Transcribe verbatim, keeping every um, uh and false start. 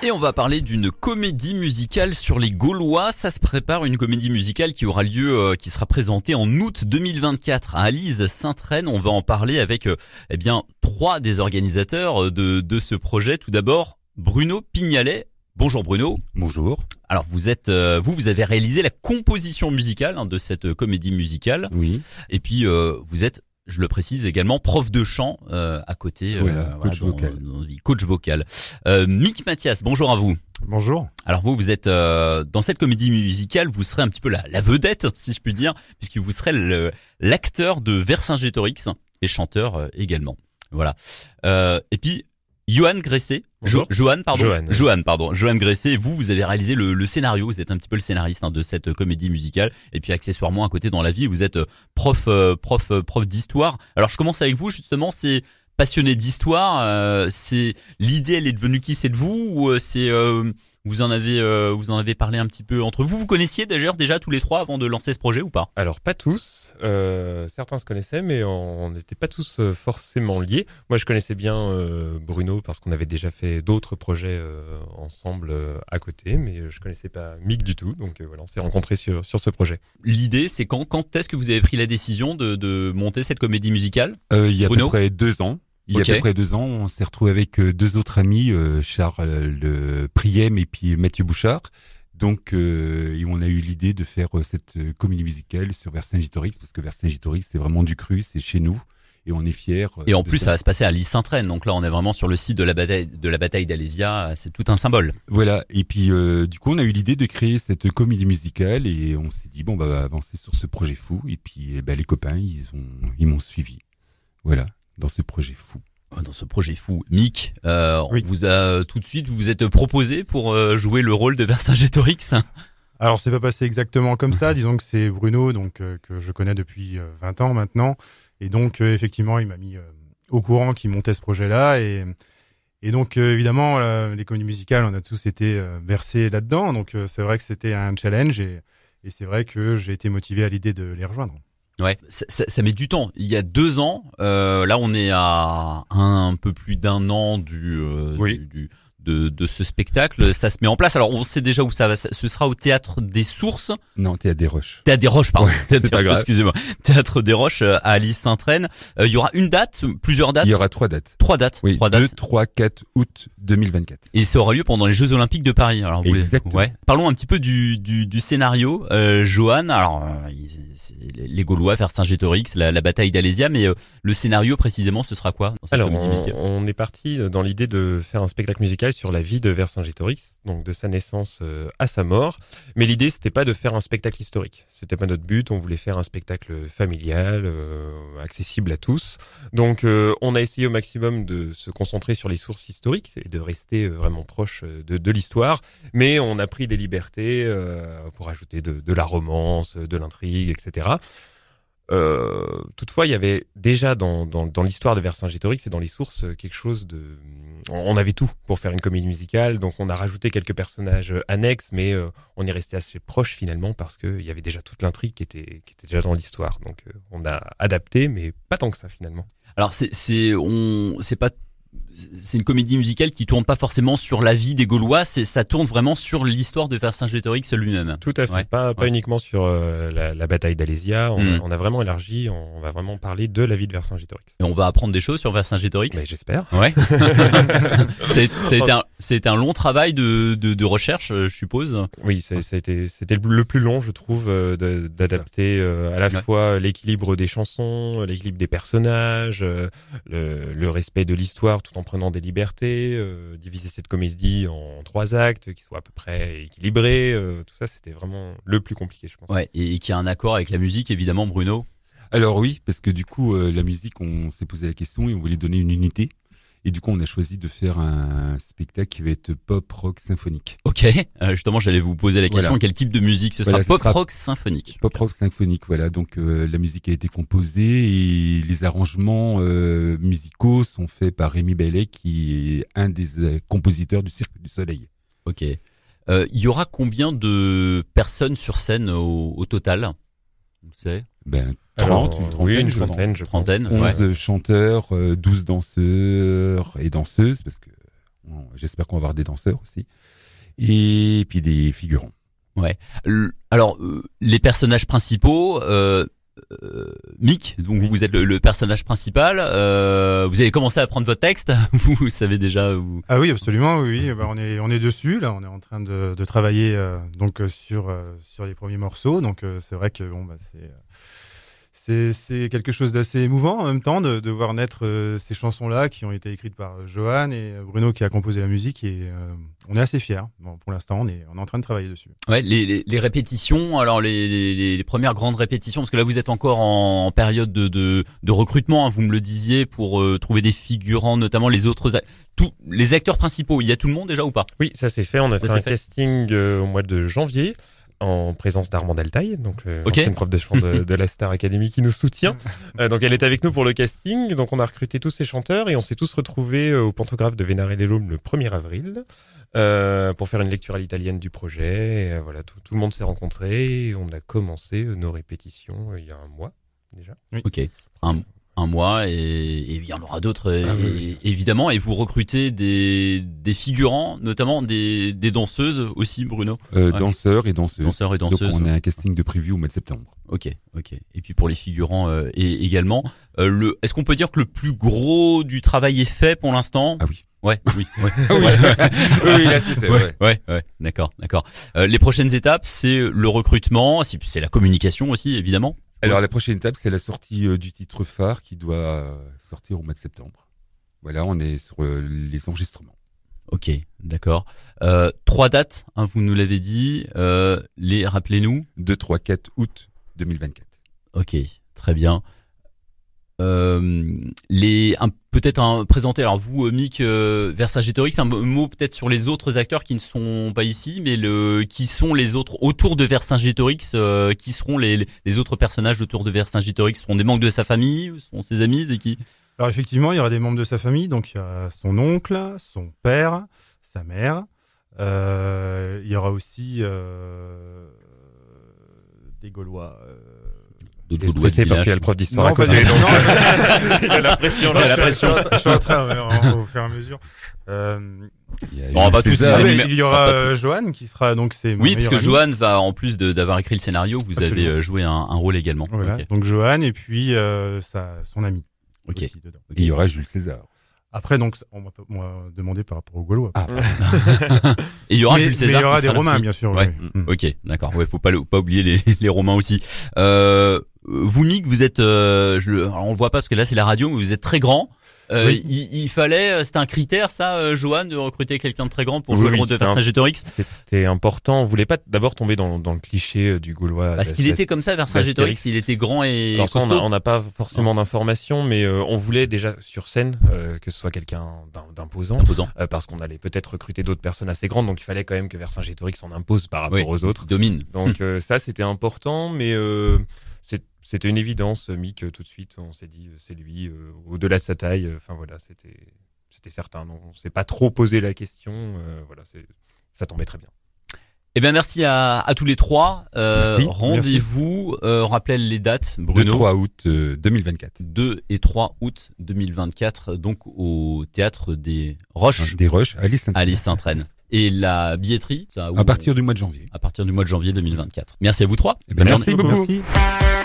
Et on va parler d'une comédie musicale sur les Gaulois. Ça se prépare, une comédie musicale qui aura lieu, euh, qui sera présentée en août deux mille vingt-quatre à Alise-Sainte-Reine. On va en parler avec euh, eh bien trois des organisateurs de, de ce projet. Tout d'abord, Bruno Pignalet. Bonjour Bruno. Bonjour. Alors vous êtes, euh, vous, vous avez réalisé la composition musicale hein, de cette comédie musicale. Oui. Et puis euh, vous êtes, je le précise également, prof de chant euh, à côté. Voilà, euh, coach voilà, vocal. dans, dans, coach vocal. Euh, Mick Mathias, bonjour à vous. Bonjour. Alors vous, vous êtes euh, dans cette comédie musicale, vous serez un petit peu la, la vedette, si je puis dire, puisque vous serez le, l'acteur de Vercingétorix et chanteur euh, également. Voilà. Euh, et puis Johan Gresset, jo- Johan pardon, Johan, oui. Johan pardon, Johan Gresset. Vous, vous avez réalisé le, le scénario. Vous êtes un petit peu le scénariste hein, de cette comédie musicale. Et puis accessoirement à côté dans la vie, vous êtes prof, euh, prof, euh, prof d'histoire. Alors je commence avec vous justement. C'est passionné d'histoire. Euh, c'est l'idée, elle est devenue qui? C'est de vous ou euh, c'est euh, vous en avez, euh, vous en avez parlé un petit peu entre vous. Vous connaissiez d'ailleurs déjà tous les trois avant de lancer ce projet ou pas? Alors pas tous, euh, certains se connaissaient mais on n'était pas tous euh, forcément liés. Moi je connaissais bien euh, Bruno parce qu'on avait déjà fait d'autres projets euh, ensemble euh, à côté, mais je connaissais pas Mick du tout, donc euh, voilà, on s'est rencontrés sur, sur ce projet. L'idée, c'est quand, quand est-ce que vous avez pris la décision de, de monter cette comédie musicale? Euh, il y a Bruno à peu près deux ans. Il y a Ok. à peu près deux ans, on s'est retrouvé avec euh, deux autres amis, euh, Charles le Priem et puis Mathieu Bouchard. Donc, euh, et on a eu l'idée de faire euh, cette euh, comédie musicale sur Vercingétorix, parce que Vercingétorix, c'est vraiment du cru, c'est chez nous, et on est fiers. euh, Et en de plus, ça va se passer à Alise-Sainte-Reine. Donc là, on est vraiment sur le site de la bataille de la bataille d'Alésia. C'est tout un symbole. Voilà. Et puis, euh, du coup, on a eu l'idée de créer cette comédie musicale, et on s'est dit bon, bah, on va avancer sur ce projet fou. Et puis, eh ben, les copains, ils ont, ils m'ont suivi. Voilà, dans ce projet fou. Dans ce projet fou, Mick, euh, Oui. on vous a tout de suite, vous vous êtes proposé pour euh, jouer le rôle de Vercingétorix. Alors c'est pas passé exactement comme ça, disons que c'est Bruno donc euh, que je connais depuis euh, vingt ans maintenant et donc euh, effectivement il m'a mis euh, au courant qu'il montait ce projet-là et et donc euh, évidemment euh, les comédies musicales on a tous été euh, versés là-dedans donc euh, c'est vrai que c'était un challenge et et c'est vrai que j'ai été motivé à l'idée de les rejoindre. Ouais, ça, ça, ça met du temps. Il y a deux ans, euh, là on est à un, un peu plus d'un an du, euh, Oui. du, du de, de ce spectacle. Ça se met en place. Alors on sait déjà où ça va. Ça- Ce sera au Théâtre des Sources. Non, t'es à des roches. Théâtre des Roches, pardon. Ouais, c'est Théâtre- pas grave. Excusez-moi. Théâtre des Roches euh, à Alise-Sainte-Reine. Euh, il y aura une date, plusieurs dates. Il y aura trois dates. Trois dates. Oui, Trois deux, dates. trois, quatre août deux mille vingt-quatre. Et ça aura lieu pendant les Jeux Olympiques de Paris. Alors, vous voulez- Exactement. ouais. Parlons un petit peu du, du, du scénario. Euh, Johan, alors, euh, il- c'est les Gaulois, Vercingétorix, la, la bataille d'Alésia, mais euh, le scénario précisément, ce sera quoi dans cette Alors comédie on, musicale on est parti dans l'idée de faire un spectacle musical sur la vie de Vercingétorix, donc de sa naissance euh, à sa mort, mais l'idée c'était pas de faire un spectacle historique, c'était pas notre but, on voulait faire un spectacle familial, euh, accessible à tous, donc euh, on a essayé au maximum de se concentrer sur les sources historiques et de rester euh, vraiment proche euh, de, de l'histoire, mais on a pris des libertés euh, pour ajouter de, de la romance, de l'intrigue, et cetera. Euh, toutefois, il y avait déjà dans, dans, dans l'histoire de Vercingétorix et dans les sources euh, quelque chose de... On avait tout pour faire une comédie musicale, donc on a rajouté quelques personnages euh, annexes, mais euh, on est resté assez proche finalement parce qu'il y avait déjà toute l'intrigue qui était, qui était déjà dans l'histoire. Donc euh, on a adapté, mais pas tant que ça finalement. Alors, c'est, c'est, on, c'est pas, c'est une comédie musicale qui tourne pas forcément sur la vie des Gaulois, c'est, ça tourne vraiment sur l'histoire de Vercingétorix lui-même. Tout à fait, Ouais. pas, pas Ouais. uniquement sur euh, la, la bataille d'Alésia, on, Mm. a, on a vraiment élargi, on va vraiment parler de la vie de Vercingétorix. Et on va apprendre des choses sur Vercingétorix. Mais j'espère. Ouais. c'est, c'est un, c'est un long travail de, de, de recherche, euh, je suppose. Oui, c'est- ça a été- c'était le plus long, je trouve, euh, de- d'adapter euh, à la Ouais. fois l'équilibre des chansons, l'équilibre des personnages, euh, le, le respect de l'histoire tout en prenant des libertés, euh, diviser cette comédie en trois actes qui soient à peu près équilibrés. euh, tout ça, c'était vraiment le plus compliqué, je pense. Ouais. Et, et qui a un accord avec la musique, évidemment, Bruno. Alors oui, parce que du coup, euh, la musique, on s'est posé la question et on voulait donner une unité. Et du coup, on a choisi de faire un spectacle qui va être pop rock symphonique. Ok. Euh, justement, j'allais vous poser la question. Voilà. Quel type de musique ce sera? Voilà, ce Pop sera rock symphonique. Pop rock symphonique, voilà. Donc euh, la musique a été composée et les arrangements euh, musicaux sont faits par Rémi Bellet, qui est un des euh, compositeurs du Cirque du Soleil. Ok. Euh, Il y aura combien de personnes sur scène au, au total? On le sait. Ben, Alors, trente, une oui, trentaine, une je pense. trentaine, je pense. Trentaine. onze Ouais. chanteurs, euh, douze danseurs et danseuses, parce que J'espère qu'on va avoir des danseurs aussi. Et puis des figurants. Ouais. Alors, euh, les personnages principaux, euh, euh, Mick, donc vous êtes le, le personnage principal. Euh, vous avez commencé à prendre votre texte. Vous, vous savez déjà. Vous... Ah oui, absolument. Oui, oui. Bah, on est on est dessus. Là, on est en train de, de travailler euh, donc euh, sur euh, sur les premiers morceaux. Donc euh, c'est vrai que bon, bah, c'est euh, C'est, c'est quelque chose d'assez émouvant en même temps de, de voir naître euh, ces chansons-là qui ont été écrites par euh, Johan et Bruno qui a composé la musique et euh, on est assez fiers. Bon, pour l'instant, on est, on est en train de travailler dessus. Ouais, les, les, les répétitions, alors les, les, les premières grandes répétitions, parce que là vous êtes encore en, en période de, de, de recrutement, hein, vous me le disiez, pour euh, trouver des figurants, notamment les autres, tous les acteurs principaux. Il y a tout le monde déjà ou pas? Oui, ça c'est fait. On a ça fait un fait. casting euh, au mois de janvier. En présence d'Armand Altaï, donc euh, okay. ancienne prof de chant de, de la Star Academy qui nous soutient. Euh, donc elle est avec nous pour le casting. Donc on a recruté tous ces chanteurs et on s'est tous retrouvés au Pantographe de Vénaré-les-Laumes le premier avril euh, pour faire une lecture à l'italienne du projet. Et, euh, voilà, tout, tout le monde s'est rencontré et on a commencé nos répétitions euh, il y a un mois déjà. Oui. Ok. Un, un mois et, et il y en aura d'autres ah, et, oui. évidemment. Et vous recrutez des, des figurants, notamment des, des danseuses aussi, Bruno. Euh, ouais. Danseurs et danseuses. Danseurs et danseuses. Donc on a un casting de prévu au mois de septembre. Ok, ok. Et puis pour les figurants euh, et également, euh, le, est-ce qu'on peut dire que le plus gros du travail est fait pour l'instant? Ah oui. Ouais, oui, ouais. oui, oui, là c'est fait. Ouais, ouais, ouais, ouais. D'accord, d'accord. Euh, les prochaines étapes, c'est le recrutement, c'est la communication aussi, évidemment. Alors la prochaine étape, c'est la sortie euh, du titre phare qui doit euh, sortir au mois de septembre. Voilà, on est sur euh, les enregistrements. Ok, d'accord. Euh, trois dates, hein, vous nous l'avez dit. Euh, les rappelez-nous. deux, trois, quatre août deux mille vingt-quatre. Ok, très bien. Euh, les un, peut-être un présenter. Alors vous, Mick euh, Vercingétorix, un mot peut-être sur les autres acteurs qui ne sont pas ici, mais le qui sont les autres autour de Vercingétorix, euh, qui seront les, les autres personnages autour de Vercingétorix? Seront des membres de sa famille, seront ses amis, et qui? Alors effectivement, il y aura des membres de sa famille. Donc il y a son oncle, son père, sa mère. Euh, il y aura aussi euh, des Gaulois. Euh, Il est stressé parce qu'il y a le prof d'histoire à côté. Non, donc... non, il a la pression. Il a la pression. Je suis en train, au fur et à mesure. Euh, bon, on va tous ah, les il y aura euh, Johan qui sera donc c'est oui parce que ami. Johan va en plus d'avoir écrit le scénario, vous Absolument. avez joué un, un rôle également. Voilà. Okay. Donc Johan et puis euh, sa, son ami. Ok. Aussi dedans. Et il y aura Jules César. Après, donc, on m'a, on m'a demandé par rapport aux Gaulois. Ah. Et il y aura mais, Jules César. Mais il y aura des Romains, Romains, bien sûr. Ouais. Oui. Mm. Ok, d'accord. Ouais, faut pas pas oublier les, les Romains aussi. Euh, vous, Mick, vous êtes, euh, je, alors on le voit pas parce que là c'est la radio, mais vous êtes très grand. Euh, oui. il, il fallait, c'était un critère, ça, euh, Johan, de recruter quelqu'un de très grand pour jouer oui, le rôle de Vercingétorix. C'était important. On voulait pas d'abord tomber dans, dans le cliché du Gaulois. Parce qu'il était comme ça, Vercingétorix. Il était grand et Alors ça, costaud. on n'a pas forcément d'informations, mais euh, on voulait déjà sur scène euh, que ce soit quelqu'un d'imposant, Imposant. Euh, parce qu'on allait peut-être recruter d'autres personnes assez grandes, donc il fallait quand même que Vercingétorix s'en impose par rapport oui, aux autres. Domine. Donc euh, ça, c'était important, mais euh, c'était une évidence. Mick, tout de suite, on s'est dit, c'est lui, euh, au-delà de sa taille. Enfin euh, voilà, c'était c'était certain. Non, on s'est pas trop posé la question. Euh, voilà, ça tombait très bien. Eh bien, merci à, à tous les trois. Euh, merci, rendez-vous, euh, rappelez les dates, Bruno. deux trois août euh, deux mille vingt-quatre. deux et trois août deux mille vingt-quatre, donc au théâtre des Roches. Des Roches, à Lys-Saint-Traine. À Lys-Saint-Traine. Et la billetterie, ça, à partir du mois de janvier. À partir du mois de janvier deux mille vingt-quatre. Merci à vous trois. Eh bien, merci beaucoup. Merci.